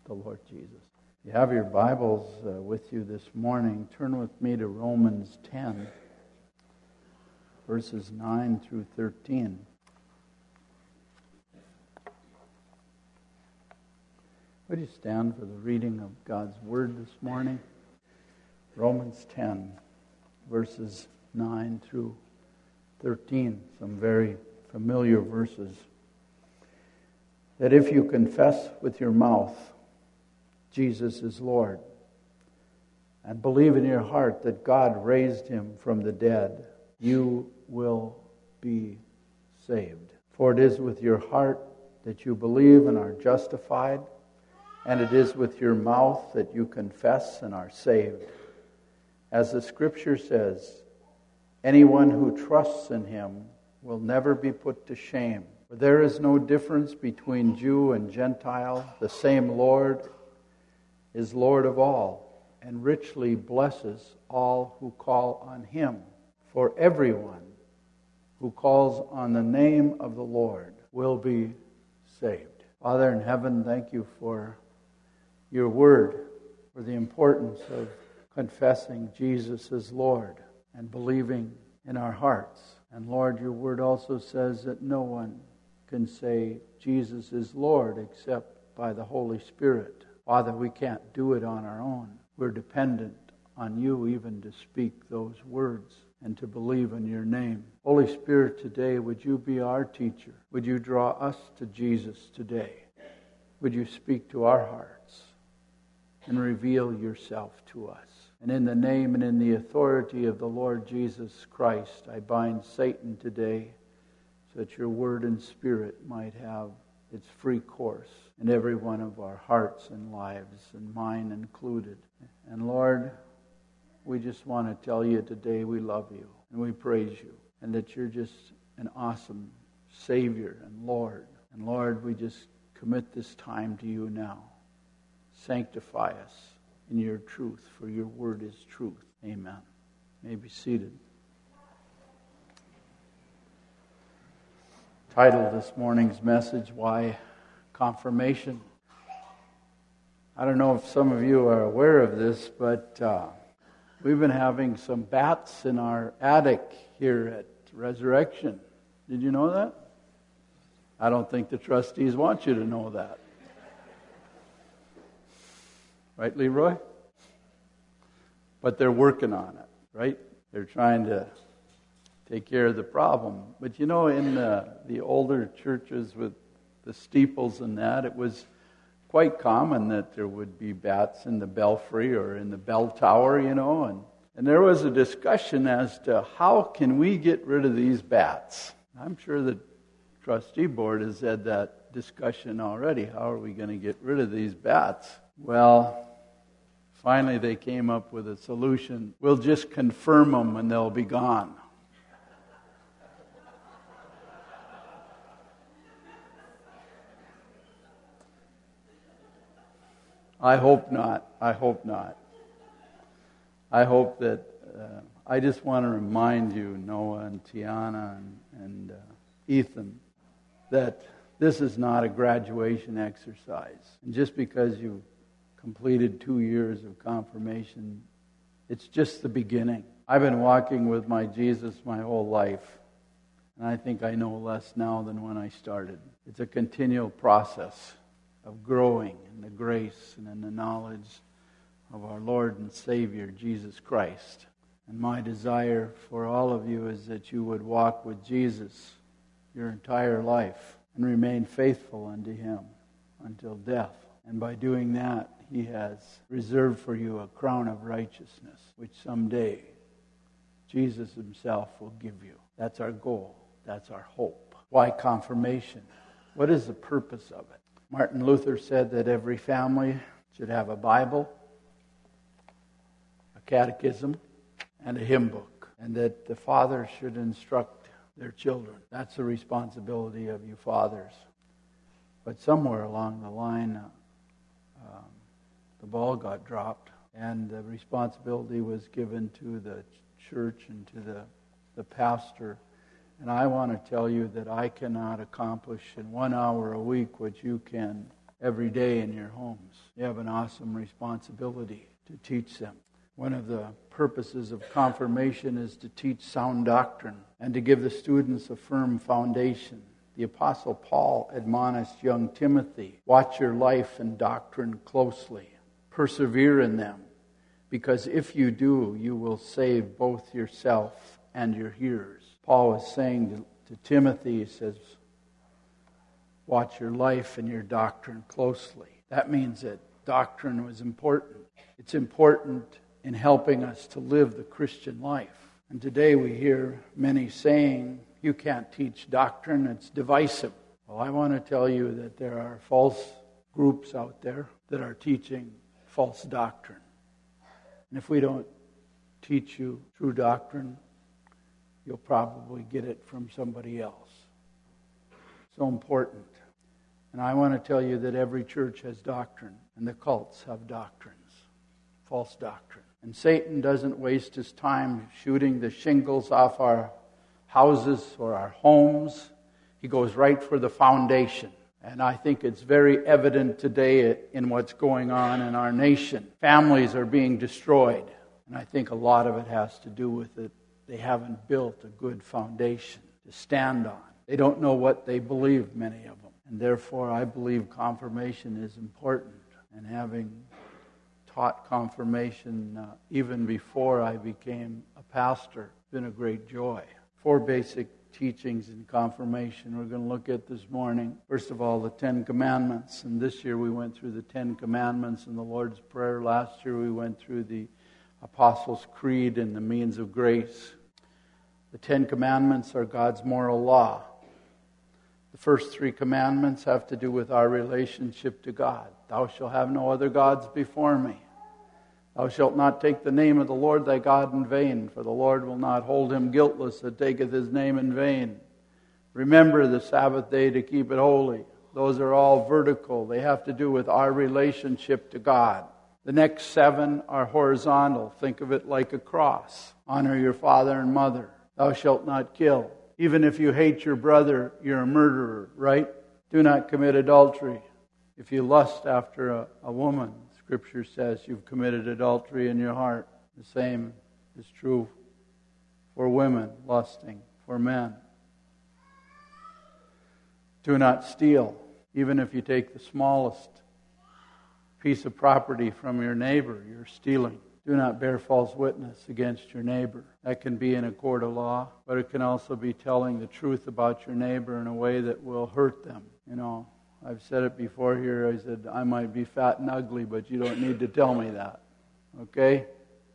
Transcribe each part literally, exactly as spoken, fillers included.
the Lord Jesus. If you have your Bibles uh, with you this morning, turn with me to Romans ten, verses nine through thirteen. Would you stand for the reading of God's Word this morning? Romans ten, verses nine through thirteen, some very familiar verses. That if you confess with your mouth Jesus is Lord, and believe in your heart that God raised him from the dead, you will be saved. For it is with your heart that you believe and are justified, and it is with your mouth that you confess and are saved. As the Scripture says, anyone who trusts in him will never be put to shame. For there is no difference between Jew and Gentile. The same Lord is Lord of all, and richly blesses all who call on him. For everyone who calls on the name of the Lord will be saved. Father in heaven, thank you for your word, for the importance of confessing Jesus as Lord and believing in our hearts. And Lord, your word also says that no one can say Jesus is Lord except by the Holy Spirit. Father, we can't do it on our own. We're dependent on you even to speak those words and to believe in your name. Holy Spirit, today, would you be our teacher? Would you draw us to Jesus today? Would you speak to our hearts and reveal yourself to us? And in the name and in the authority of the Lord Jesus Christ, I bind Satan today so that your word and spirit might have its free course in every one of our hearts and lives, and mine included. And Lord, we just want to tell you today we love you and we praise you, and that you're just an awesome Savior and Lord. And Lord, we just commit this time to you now. Sanctify us in your truth, for your word is truth. Amen. You may be seated. Title this morning's message, Why Confirmation? I don't know if some of you are aware of this, but uh, we've been having some bats in our attic here at Resurrection. Did you know that? I don't think the trustees want you to know that. Right, Leroy? But they're working on it, right? They're trying to take care of the problem. But you know, in the, the older churches with the steeples and that, it was quite common that there would be bats in the belfry or in the bell tower, you know. And, and there was a discussion as to how can we get rid of these bats. I'm sure the trustee board has had that discussion already. How are we going to get rid of these bats? Well, finally they came up with a solution. We'll just confirm them and they'll be gone. I hope not. I hope not. I hope that, uh, I just want to remind you, Noah and Tiana and, and uh, Ethan, that this is not a graduation exercise. And just because you completed two years of confirmation, it's just the beginning. I've been walking with my Jesus my whole life, and I think I know less now than when I started. It's a continual process of growing in the grace and in the knowledge of our Lord and Savior, Jesus Christ. And my desire for all of you is that you would walk with Jesus your entire life and remain faithful unto him until death. And by doing that, he has reserved for you a crown of righteousness, which someday Jesus himself will give you. That's our goal. That's our hope. Why confirmation? What is the purpose of it? Martin Luther said that every family should have a Bible, a catechism, and a hymn book, and that the fathers should instruct their children. That's the responsibility of you fathers. But somewhere along the line, uh, um, the ball got dropped, and the responsibility was given to the church and to the, the pastor. And I want to tell you that I cannot accomplish in one hour a week what you can every day in your homes. You have an awesome responsibility to teach them. One of the purposes of confirmation is to teach sound doctrine and to give the students a firm foundation. The Apostle Paul admonished young Timothy, watch your life and doctrine closely. Persevere in them, because if you do, you will save both yourself and your hearers. Paul was saying to, to Timothy, he says, watch your life and your doctrine closely. That means that doctrine was important. It's important in helping us to live the Christian life. And today we hear many saying, you can't teach doctrine, it's divisive. Well, I want to tell you that there are false groups out there that are teaching false doctrine. And if we don't teach you true doctrine, you'll probably get it from somebody else. So important. And I want to tell you that every church has doctrine, and the cults have doctrines, false doctrine. And Satan doesn't waste his time shooting the shingles off our houses or our homes. He goes right for the foundation. And I think it's very evident today in what's going on in our nation. Families are being destroyed. And I think a lot of it has to do with it. They haven't built a good foundation to stand on. They don't know what they believe, many of them. And therefore, I believe confirmation is important. And having taught confirmation uh, even before I became a pastor, it's been a great joy. Four basic teachings in confirmation we're going to look at this morning. First of all, the Ten Commandments. And this year we went through the Ten Commandments in the Lord's Prayer. Last year we went through the Apostles' Creed and the means of grace. The Ten Commandments are God's moral law. The first three commandments have to do with our relationship to God. Thou shalt have no other gods before me. Thou shalt not take the name of the Lord thy God in vain, for the Lord will not hold him guiltless that taketh his name in vain. Remember the Sabbath day to keep it holy. Those are all vertical. They have to do with our relationship to God. The next seven are horizontal. Think of it like a cross. Honor your father and mother. Thou shalt not kill. Even if you hate your brother, you're a murderer, right? Do not commit adultery. If you lust after a, a woman, Scripture says you've committed adultery in your heart. The same is true for women lusting for men. Do not steal. Even if you take the smallest piece of property from your neighbor, you're stealing. Do not bear false witness against your neighbor. That can be in a court of law, but it can also be telling the truth about your neighbor in a way that will hurt them. You know, I've said it before here. I said, I might be fat and ugly, but you don't need to tell me that. Okay?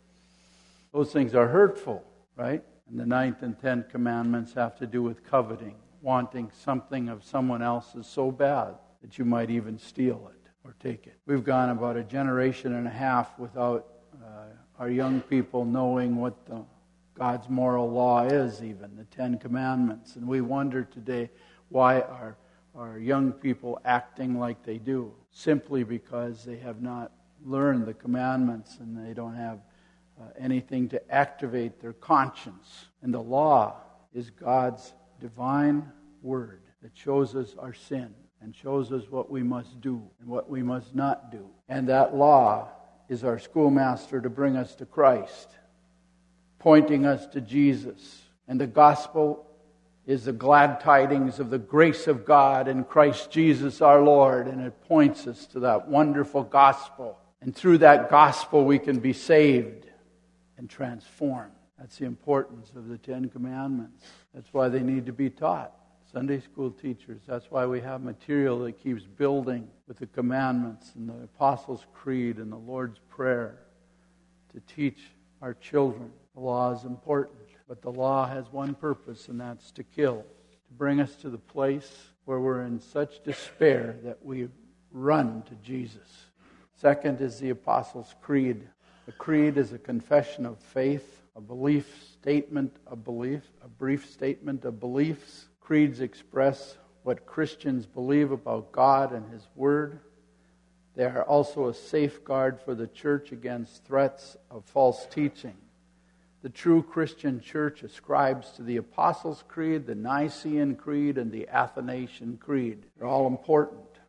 Those things are hurtful, right? And the ninth and tenth commandments have to do with coveting, wanting something of someone else's so bad that you might even steal it or take it. We've gone about a generation and a half without uh, our young people knowing what the God's moral law is, even the Ten Commandments. And we wonder today why are Are young people acting like they do, simply because they have not learned the commandments and they don't have uh, anything to activate their conscience. And the law is God's divine word that shows us our sin and shows us what we must do and what we must not do. And that law is our schoolmaster to bring us to Christ, pointing us to Jesus. And the gospel is the glad tidings of the grace of God in Christ Jesus our Lord. And it points us to that wonderful gospel. And through that gospel we can be saved and transformed. That's the importance of the Ten Commandments. That's why they need to be taught. Sunday school teachers, that's why we have material that keeps building with the commandments and the Apostles' Creed and the Lord's Prayer to teach our children. The law is important. But the law has one purpose, and that's to kill, to bring us to the place where we're in such despair that we run to Jesus. Second is the Apostles' Creed. A creed is a confession of faith, a belief statement of belief, a brief statement of beliefs. Creeds express what Christians believe about God and His Word. They are also a safeguard for the church against threats of false teaching. The true Christian church ascribes to the Apostles' Creed, the Nicene Creed, and the Athanasian Creed. They're all important.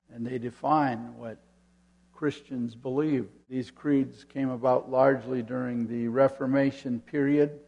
and they define what Christians believe. These creeds came about largely during the Reformation period,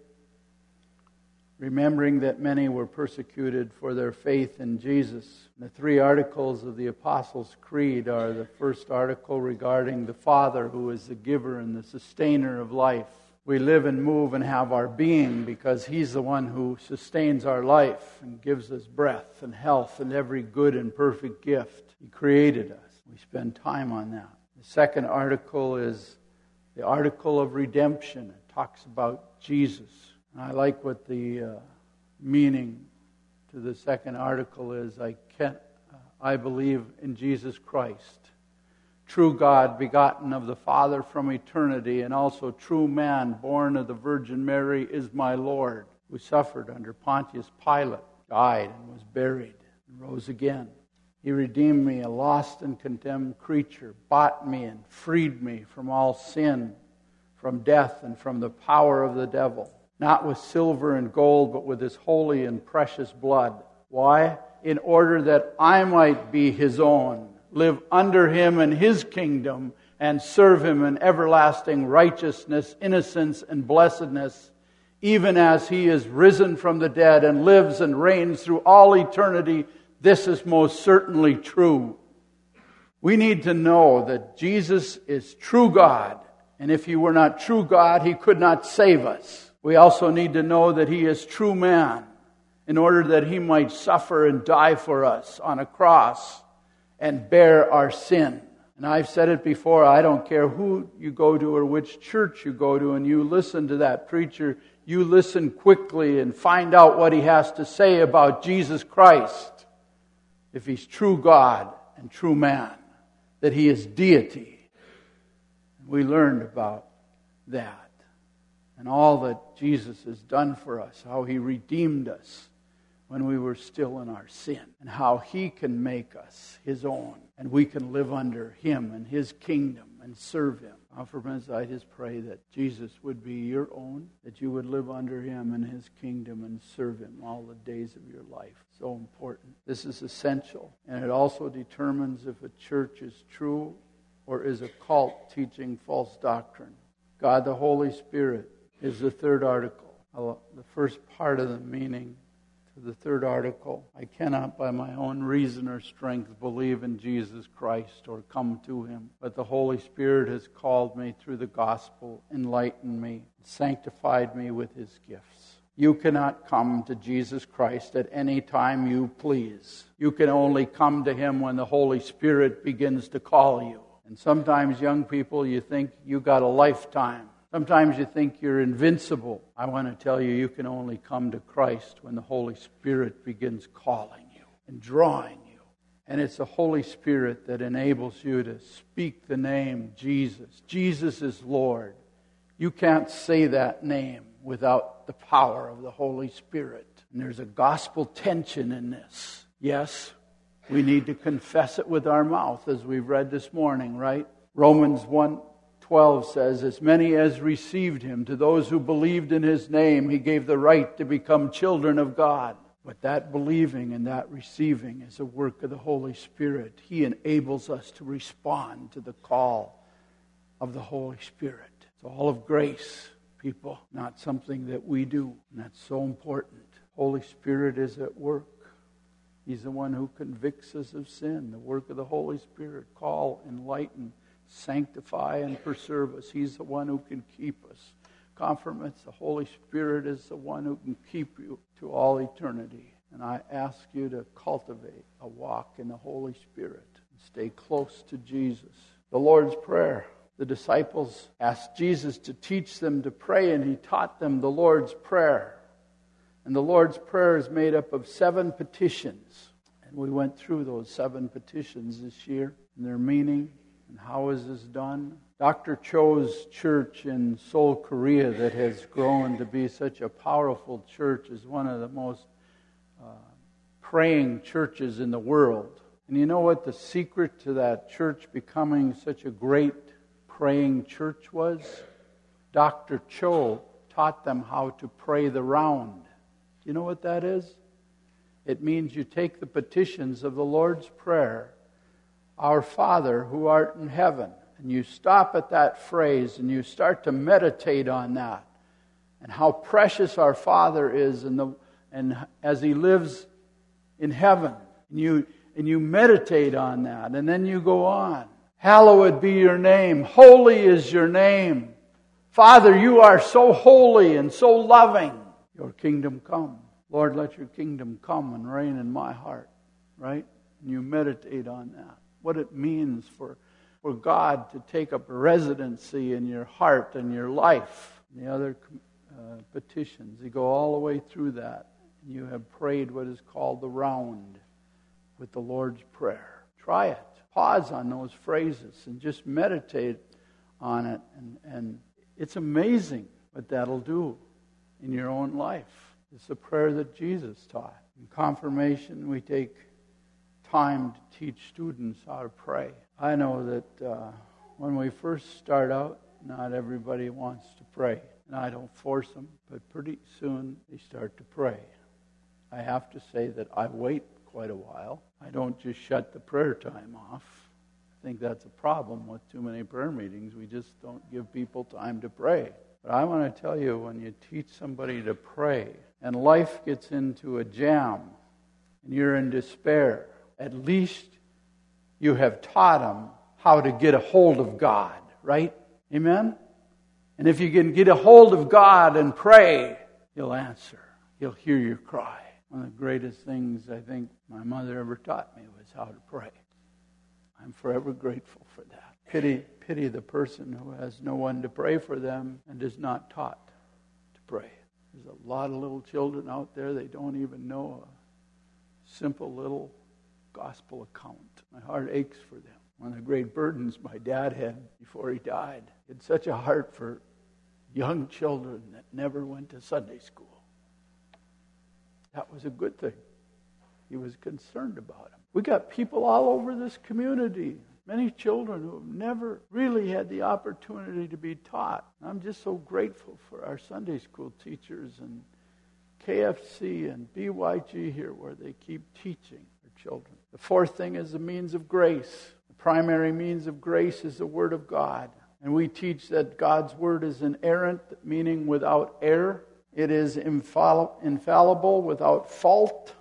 remembering that many were persecuted for their faith in Jesus. The three articles of the Apostles' Creed are the first article regarding the Father, who is the giver and the sustainer of life. We live and move and have our being because He's the one who sustains our life and gives us breath and health and every good and perfect gift. He created us. We spend time on that. The second article is the article of redemption. It talks about Jesus. And I like what the uh, meaning to the second article is. I can't, uh, I believe in Jesus Christ, true God, begotten of the Father from eternity, and also true man, born of the Virgin Mary, is my Lord, who suffered under Pontius Pilate, died and was buried, and rose again. He redeemed me, a lost and condemned creature, bought me and freed me from all sin, from death, and from the power of the devil. Not with silver and gold, but with His holy and precious blood. Why? In order that I might be His own, live under Him and His kingdom, and serve Him in everlasting righteousness, innocence, and blessedness, even as He is risen from the dead and lives and reigns through all eternity. This is most certainly true. We need to know that Jesus is true God, and if He were not true God, He could not save us. We also need to know that He is true man, in order that He might suffer and die for us on a cross and bear our sin. And I've said it before, I don't care who you go to or which church you go to, and you listen to that preacher, you listen quickly and find out what he has to say about Jesus Christ. If He's true God and true man, that He is deity. We learned about that. And all that Jesus has done for us, how He redeemed us when we were still in our sin, and how He can make us His own, and we can live under Him and His kingdom and serve Him. Now, friends, I just pray that Jesus would be your own, that you would live under Him and His kingdom and serve Him all the days of your life. So important. This is essential, and it also determines if a church is true or is a cult teaching false doctrine. God the Holy Spirit is the third article. The first part of the meaning to the third article. I cannot by my own reason or strength believe in Jesus Christ or come to Him. But the Holy Spirit has called me through the gospel, enlightened me, sanctified me with His gifts. You cannot come to Jesus Christ at any time you please. You can only come to Him when the Holy Spirit begins to call you. And sometimes, young people, you think you got a lifetime. Sometimes you think you're invincible. I want to tell you, you can only come to Christ when the Holy Spirit begins calling you and drawing you. And it's the Holy Spirit that enables you to speak the name Jesus. Jesus is Lord. You can't say that name without the power of the Holy Spirit. And there's a gospel tension in this. Yes, we need to confess it with our mouth, as we've read this morning, right? Romans one twelve says, as many as received Him, to those who believed in His name, He gave the right to become children of God. But that believing and that receiving is a work of the Holy Spirit. He enables us to respond to the call of the Holy Spirit. It's all of grace, people, not something that we do. And that's so important. Holy Spirit is at work. He's the one who convicts us of sin. The work of the Holy Spirit. Call, enlighten, sanctify, and preserve us. He's the one who can keep us. Confirmants, the Holy Spirit is the one who can keep you to all eternity. And I ask you to cultivate a walk in the Holy Spirit and stay close to Jesus. The Lord's Prayer. The disciples asked Jesus to teach them to pray, and He taught them the Lord's Prayer. And the Lord's Prayer is made up of seven petitions. And we went through those seven petitions this year and their meaning. And how is this done? Doctor Cho's church in Seoul, Korea, that has grown to be such a powerful church, is one of the most uh, praying churches in the world. And you know what the secret to that church becoming such a great praying church was? Doctor Cho taught them how to pray the round. Do you know what that is? It means you take the petitions of the Lord's Prayer Our Father who art in heaven. And you stop at that phrase and you start to meditate on that and how precious our Father is and, the, and as He lives in heaven. And you, and you meditate on that. And then you go on. Hallowed be your name. Holy is your name. Father, you are so holy and so loving. Your kingdom come. Lord, let your kingdom come and reign in my heart. Right? And you meditate on that. What it means for, for God to take up residency in your heart and your life. And the other uh, petitions, you go all the way through that. And you have prayed what is called the round with the Lord's Prayer. Try it. Pause on those phrases and just meditate on it. And, and it's amazing what that'll do in your own life. It's the prayer that Jesus taught. In confirmation, we take time to teach students how to pray. I know that uh, when we first start out, not everybody wants to pray. And I don't force them, but pretty soon they start to pray. I have to say that I wait quite a while. I don't just shut the prayer time off. I think that's a problem with too many prayer meetings. We just don't give people time to pray. But I want to tell you, when you teach somebody to pray and life gets into a jam and you're in despair, at least you have taught them how to get a hold of God, right? Amen? And if you can get a hold of God and pray, He'll answer. He'll hear your cry. One of the greatest things I think my mother ever taught me was how to pray. I'm forever grateful for that. Pity, pity the person who has no one to pray for them and is not taught to pray. There's a lot of little children out there, they don't even know a simple little gospel account. My heart aches for them. One of the great burdens my dad had before he died. He had such a heart for young children that never went to Sunday school. That was a good thing. He was concerned about them. We got people all over this community, many children who have never really had the opportunity to be taught. I'm just so grateful for our Sunday school teachers and K F C and B Y G here where they keep teaching their children. The fourth thing is the means of grace. The primary means of grace is the Word of God. And we teach that God's Word is inerrant, meaning without error. It is infallible, without fault.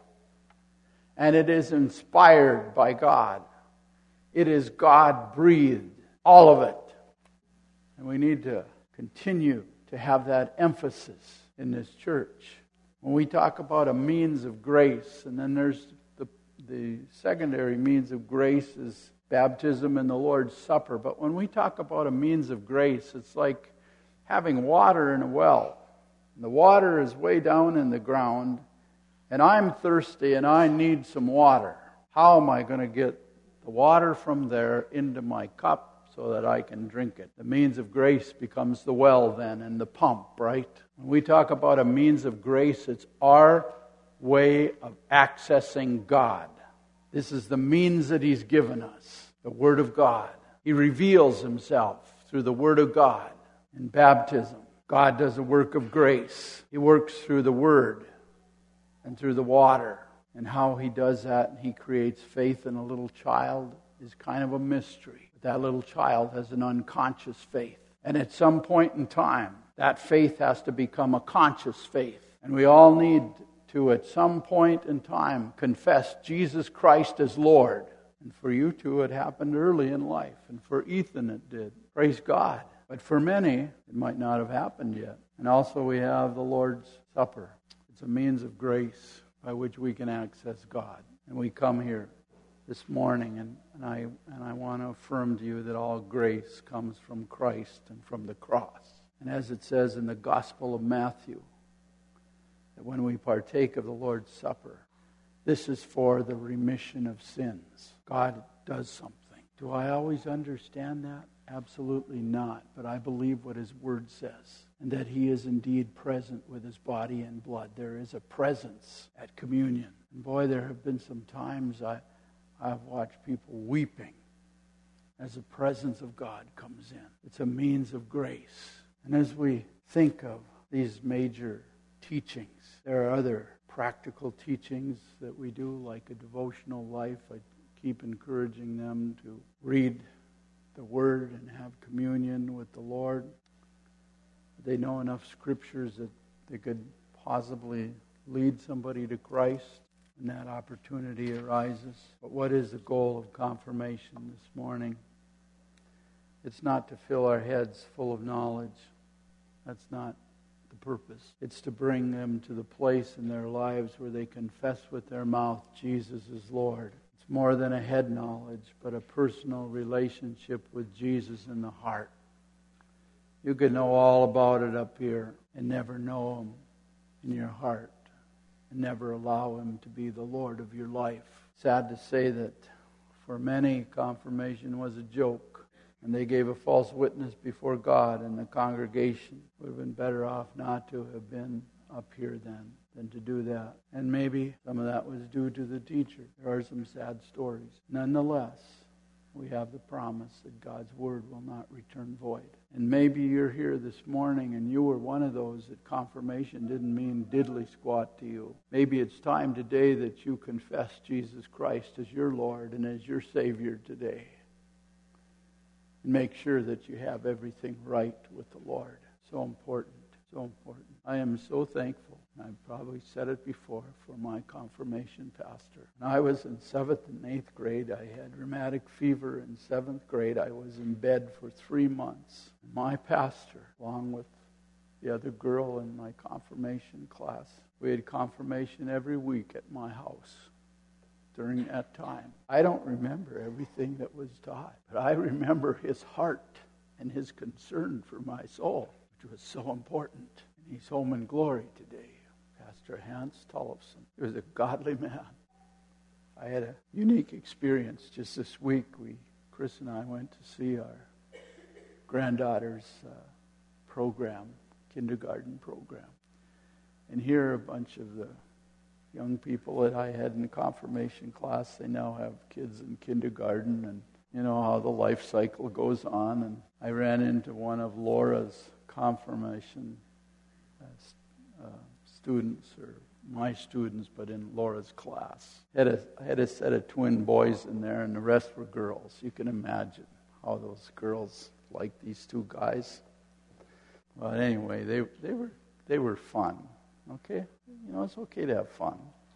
And it is inspired by God. It is God-breathed, all of it. And we need to continue to have that emphasis in this church. When we talk about a means of grace, and then there's the, the secondary means of grace is baptism and the Lord's Supper. But when we talk about a means of grace, it's like having water in a well. And the water is way down in the ground, and I'm thirsty and I need some water. How am I going to get the water from there into my cup so that I can drink it? The means of grace becomes the well then and the pump, right? When we talk about a means of grace, it's our way of accessing God. This is the means that He's given us, the Word of God. He reveals Himself through the Word of God in baptism. God does a work of grace. He works through the Word and through the water. And how He does that, and He creates faith in a little child, is kind of a mystery. But that little child has an unconscious faith. And at some point in time, that faith has to become a conscious faith. And we all need to, at some point in time, confess Jesus Christ as Lord. And for you two, it happened early in life. And for Ethan, it did. Praise God. But for many, it might not have happened yet. And also we have the Lord's Supper. It's a means of grace by which we can access God. And we come here this morning, and, and I and I want to affirm to you that all grace comes from Christ and from the cross. And as it says in the Gospel of Matthew, that when we partake of the Lord's Supper, this is for the remission of sins. God does something. Do I always understand that? Absolutely not. But I believe what His Word says, and that He is indeed present with His body and blood. There is a presence at communion. And boy, there have been some times I, I've watched people weeping as the presence of God comes in. It's a means of grace. And as we think of these major teachings, there are other practical teachings that we do, like a devotional life. I keep encouraging them to read the Word and have communion with the Lord. They know enough scriptures that they could possibly lead somebody to Christ when that opportunity arises. But what is the goal of confirmation this morning? It's not to fill our heads full of knowledge. That's not the purpose. It's to bring them to the place in their lives where they confess with their mouth Jesus is Lord. It's more than a head knowledge, but a personal relationship with Jesus in the heart. You can know all about it up here and never know Him in your heart and never allow Him to be the Lord of your life. Sad to say that for many, confirmation was a joke. And they gave a false witness before God, and the congregation would have been better off not to have been up here then than to do that. And maybe some of that was due to the teacher. There are some sad stories. Nonetheless, we have the promise that God's Word will not return void. And maybe you're here this morning and you were one of those that confirmation didn't mean diddly squat to you. Maybe it's time today that you confess Jesus Christ as your Lord and as your Savior today. And make sure that you have everything right with the Lord. So important, so important. I am so thankful, and I've probably said it before, for my confirmation pastor. When I was in seventh and eighth grade, I had rheumatic fever. In seventh grade, I was in bed for three months. My pastor, along with the other girl in my confirmation class, we had confirmation every week at my house. During that time, I don't remember everything that was taught, but I remember his heart and his concern for my soul, which was so important. And he's home in glory today, Pastor Hans Tollefson. He was a godly man. I had a unique experience just this week. We, Chris and I, went to see our granddaughter's uh, program, kindergarten program, and here a bunch of the young people that I had in the confirmation class. They now have kids in kindergarten, and you know how the life cycle goes on. And I ran into one of Laura's confirmation uh, uh, students, or my students, but in Laura's class. I had, a, I had a set of twin boys in there, and the rest were girls. You can imagine how those girls liked these two guys. But anyway, they they were they were fun. Okay? You know, it's okay to have fun.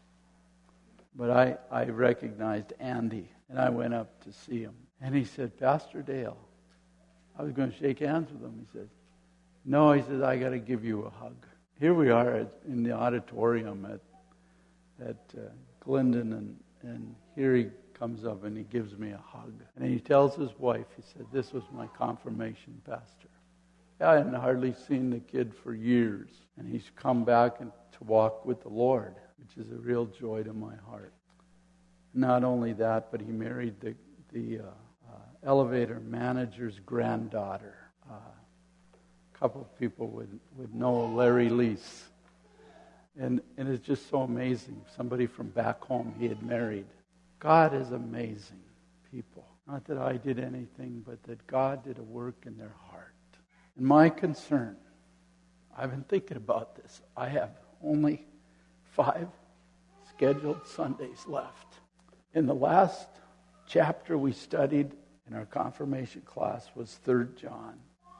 But I, I recognized Andy, and I went up to see him. And he said, Pastor Dale, I was going to shake hands with him. He said, no, he said, I got to give you a hug. Here we are at, in the auditorium at, at uh, Glendon, and, and here he comes up and he gives me a hug. And he tells his wife, he said, this was my confirmation pastor. I hadn't hardly seen the kid for years, and he's come back and to walk with the Lord, which is a real joy to my heart. Not only that, but he married the the uh, uh, elevator manager's granddaughter. Uh, a couple of people would, would know Larry Lease. And, and it's just so amazing. Somebody from back home he had married. God is amazing, people. Not that I did anything, but that God did a work in their heart. And my concern, I've been thinking about this. I have only five scheduled Sundays left. In the last chapter we studied in our confirmation class was Third John.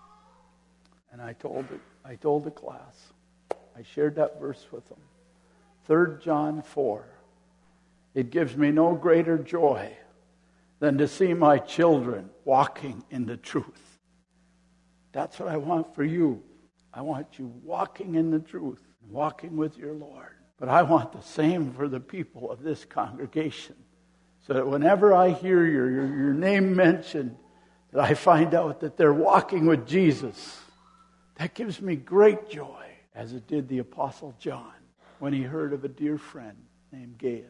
And I told it, I told the class, I shared that verse with them. Third John four. It gives me no greater joy than to see my children walking in the truth. That's what I want for you. I want you walking in the truth, walking with your Lord. But I want the same for the people of this congregation, so that whenever I hear your, your, your name mentioned, that I find out that they're walking with Jesus. That gives me great joy, as it did the Apostle John when he heard of a dear friend named Gaius.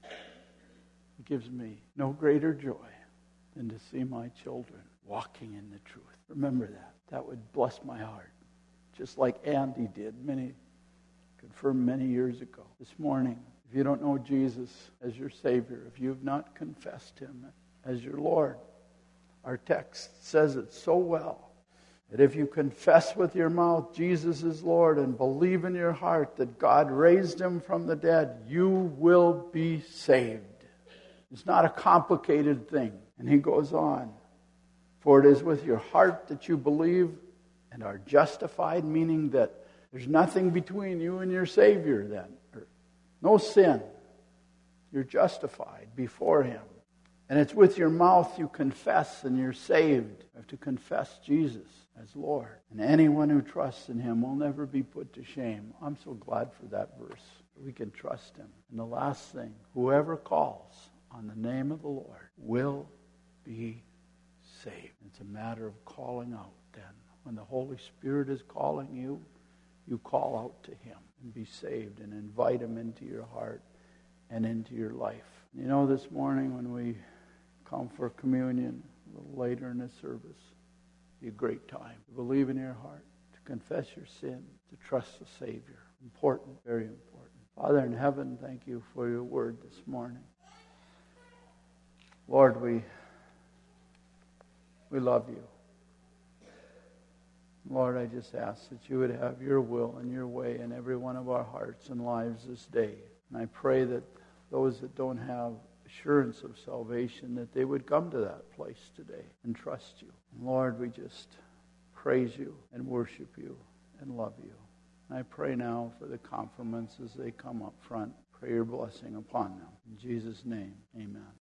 It gives me no greater joy than to see my children walking in the truth. Remember that. That would bless my heart. Just like Andy did, many confirmed many years ago. This morning, if you don't know Jesus as your Savior, if you have not confessed Him as your Lord, our text says it so well, that if you confess with your mouth Jesus is Lord and believe in your heart that God raised Him from the dead, you will be saved. It's not a complicated thing. And he goes on. For it is with your heart that you believe and are justified, meaning that there's nothing between you and your Savior then. No sin. You're justified before him. And it's with your mouth you confess and you're saved. You have to confess Jesus as Lord. And anyone who trusts in him will never be put to shame. I'm so glad for that verse. We can trust him. And the last thing, whoever calls on the name of the Lord will be saved. It's a matter of calling out then. When the Holy Spirit is calling you, you call out to him and be saved and invite him into your heart and into your life. You know, this morning when we come for communion a little later in the service, be a great time to believe in your heart, to confess your sin, to trust the Savior. Important, very important. Father in heaven, thank you for your word this morning. Lord, we we love you. Lord, I just ask that you would have your will and your way in every one of our hearts and lives this day. And I pray that those that don't have assurance of salvation, that they would come to that place today and trust you. And Lord, we just praise you and worship you and love you. And I pray now for the confirmants as they come up front. Pray your blessing upon them. In Jesus' name, amen.